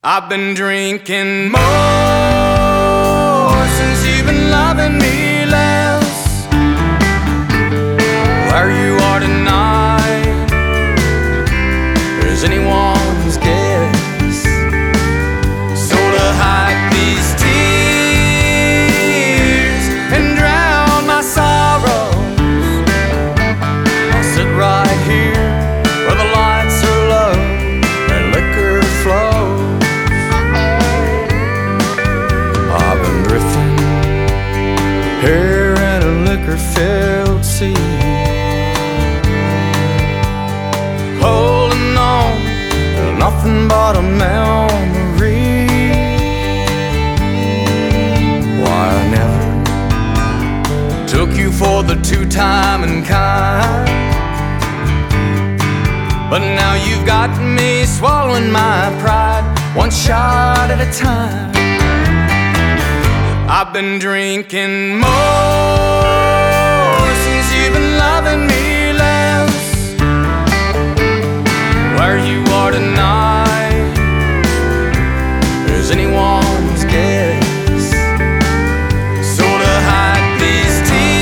I've been drinking more since you've been loving me less. Where you are tonight is anyone's guess. So to hide these tears and drown my sorrows, I'll sit right here where the lights are low and liquor flows. I've been drifting here in a liquor-filled sea, holding on to nothing but a memory. Why I never took you for the two-timing kind, but now you've got me swallowing my pride, one shot at a time. I've been drinking more since you've been loving me less. Where you are tonight is anyone's guess. So to hide these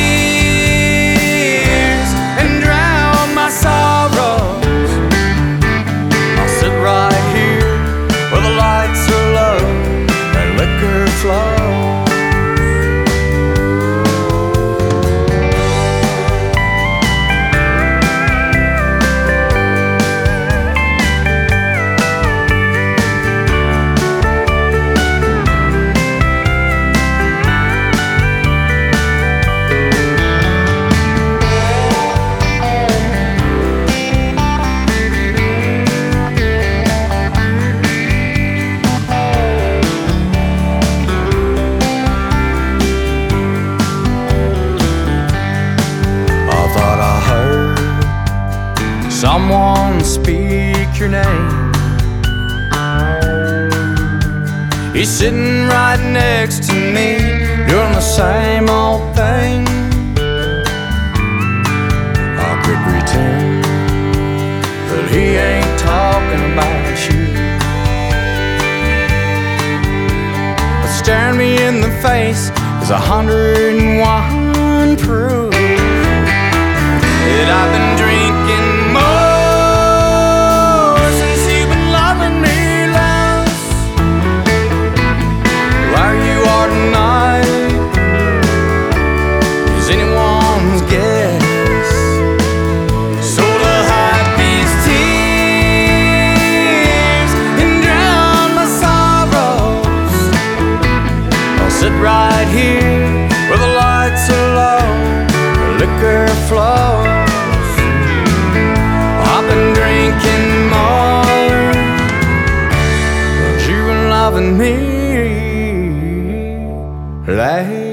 tears and drown my sorrows, I'll sit right here where the lights are low and liquor flows. Someone speak your name. He's sitting right next to me, doing the same old thing. I could pretend that he ain't talking about you, but staring me in the face is 101 proof that I've been drinking more since you've been loving me less. Where you are tonight is anyone's guess. So to hide these tears and drown my sorrows, I'll sit right here where the lights are low, the liquor flows. I've been drinking more, but you've been loving me less.